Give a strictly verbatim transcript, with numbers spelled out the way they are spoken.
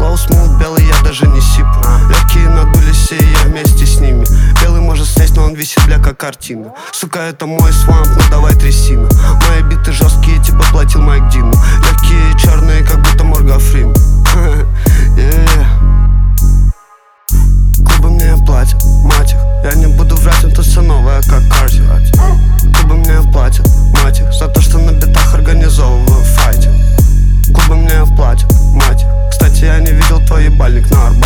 Слоу смут белый, я даже не сиплю. Легкие надулись, и я вместе с ними. Белый может слезть, но он висит, бля, как картина. Сука, это мой свамп, ну давай трясина. Мои биты жесткие, типа платил Майк Дину. Легкие и черные, как будто Морган Фриман. Клубы мне платят, мать их. Я не буду врать, это все новое, как Карти. Клубы мне платят, мать их, за то, что на битах организовываю файтинг. Клубы мне платят, мать их. Кстати, я не видел твой ебальник на арбузе.